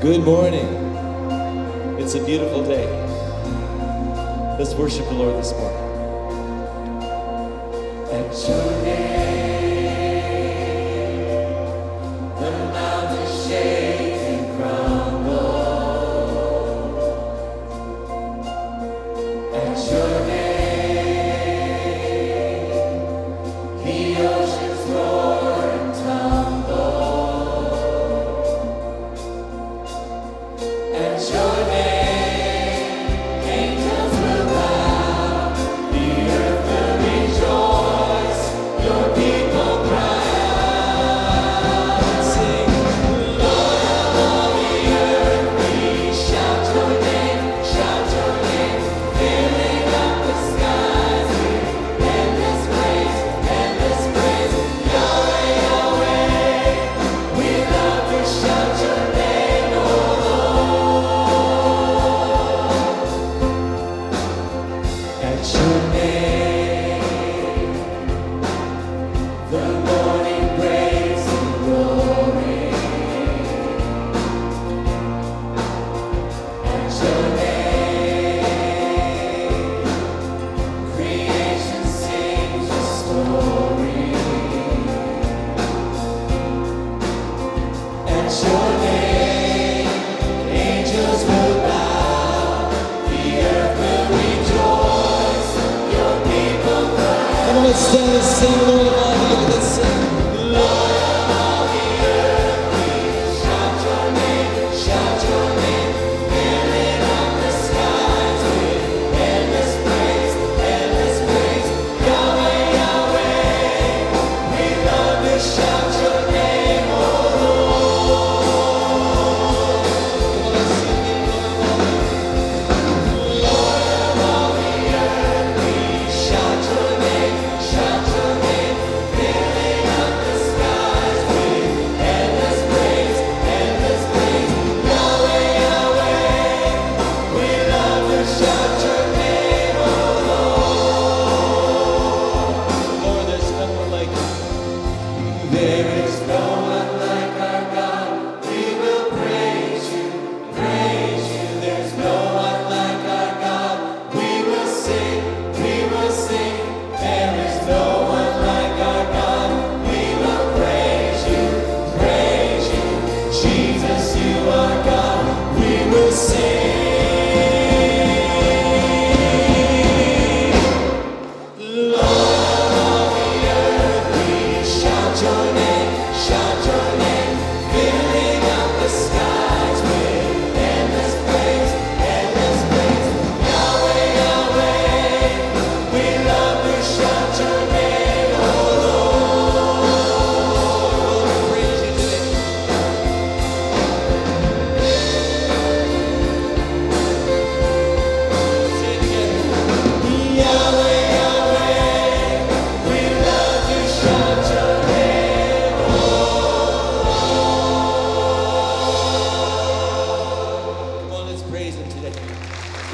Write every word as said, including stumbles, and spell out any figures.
Good morning. It's a beautiful day. Let's worship the Lord this morning. At your name, the mountains shake and crumble. At your name, the oceans roar and tumble. At your name, angels will bow, the earth will rejoice, your people cry out and sing, Lord of all the earth, we shout your name, shout your name, filling up the skies with endless praise, endless praise, Yahweh, Yahweh, we love to shout your name, oh At your name, the morning breaks in glory. At your name, creation sings your story. At your name, angels will bow, the earth will rejoice, your people cry. Come on, let's stand and sing, Lord of all the earth. Let's sing. Lord of all the earth, we shout your name, shout your name, filling up the skies with endless praise, endless praise. Yahweh, Yahweh, we love to shout your name, oh Lord. Come on, let's sing it, Lord of all the earth, we shout your name, shout your name, filling up the skies with endless praise, endless praise. Yahweh, Yahweh, we love to shout your name, oh Lord. Lord, there's no one like you. There is no one like our God. We will praise you, praise you. There's no one like our God. We will sing, we will sing. There is no one like our God. We will praise you, praise you. Jesus, you are God. We will sing. Lord of all the earth, we shout your name, shout your name, filling up the skies with endless praise, endless praise. Yahweh, Yahweh, we love to shout your name.